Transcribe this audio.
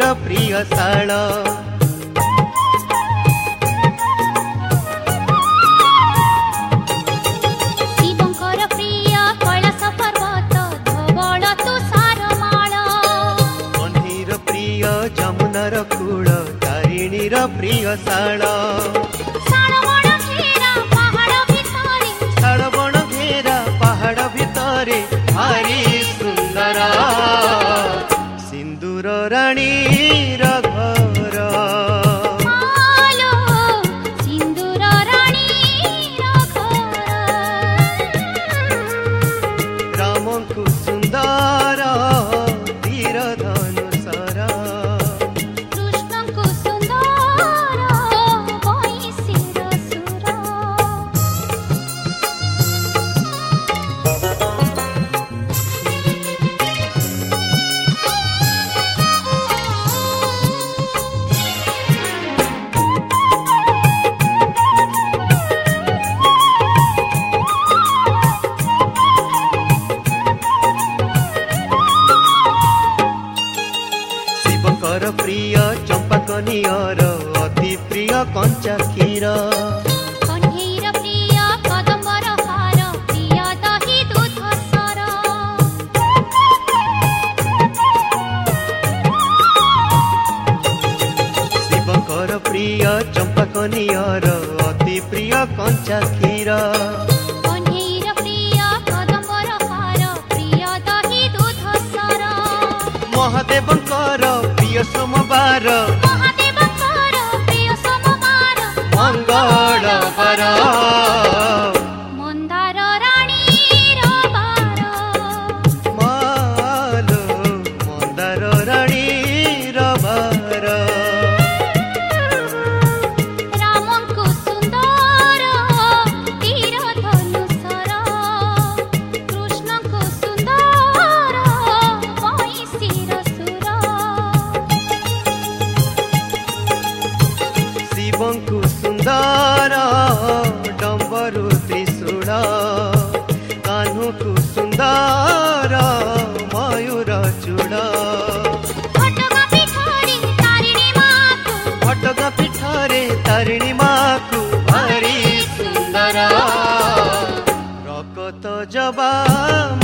प्रिय शाल शिवंकर प्रिय कैलास पर्वत धवल तुषार माल कन्हीर प्रिय जमुनार कूल तारिणीर प्रिय शाल शालबण घेरा पहाड़ भितरे भारी सुंदर सिंदूर रानी घर सिंदूर रानी राम को सुंदर तीर धनुषर कृष्ण को सुंदर वैशिर सुर शिवकर प्रिय चंपा कनियर अति प्रिय कंचा क्षीर कन्हेर प्रिय कदम्बर हार प्रिय दही दूध सर शिवकर प्रिय चंपा कनियर अति प्रिय कंचा क्षीर कन्हेर प्रिय कदम्बर हार प्रिय दही दूध सर महादेवंकर प्रिय सोमवार महादेवंकर प्रिय सोमवार मंगलवार मंदार रानीर बार मालो मंदार रानी रबार रामंकु सुंदर तीर धनुषर कृष्णंकु सुंदर वैशिर सुर शिवंकु सुंदर डंबरु त्रिशूल कान्हूकु सुंदर मयूर चूड़ घटगा पीठरे तारिणी माकु घटगा पीठरे तारिणी माकु भारी सुंदर रकत जबा